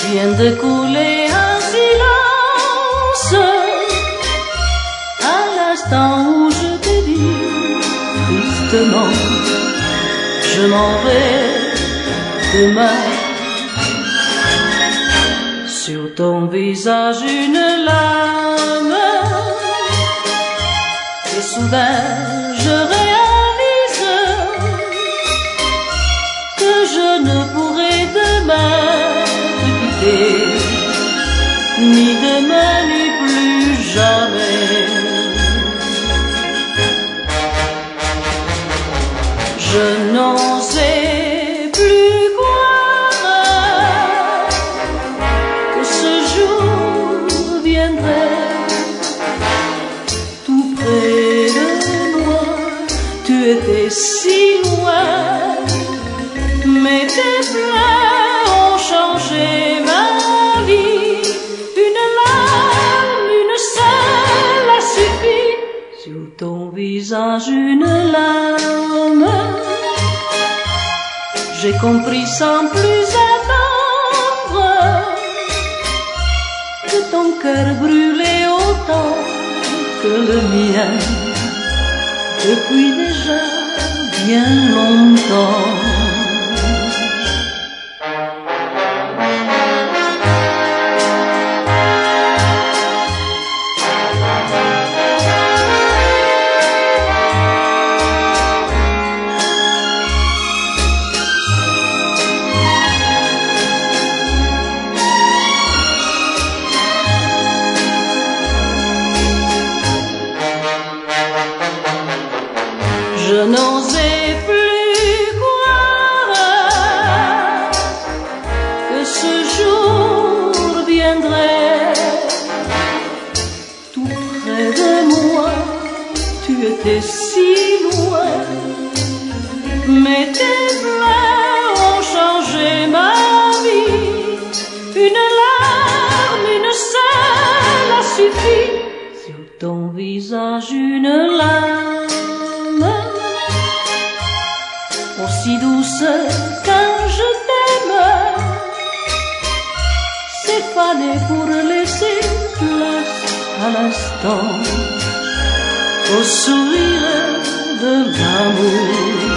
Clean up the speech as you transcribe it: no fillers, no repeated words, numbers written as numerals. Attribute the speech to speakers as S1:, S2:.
S1: vient de couler un silence à l'instant où je t'ai dit tristement je m'en vais demain. Sur ton visage une larme et soudain je réalise que je ne pourrai demain te quitter, ni demain ni plus jamais. Je n'en sais plus croire que ce jour viendrait tout près de moi. Tu étais si loin, mais tes pleurs ont changé ma vie. Une larme, une seule a suffi. Sur ton visage une larme. J'ai compris sans plus attendre que ton cœur brûlait autant que le mien depuis déjà bien longtemps. Je n'osais plus croire que ce jour viendrait tout près de moi. Tu étais si loin, mais tes pleurs ont changé ma vie. Une larme, une seule a suffi. Sur ton visage une larme aussi douce qu'un je t'aime, c'est fané pour laisser place à l'instant au sourire de l'amour.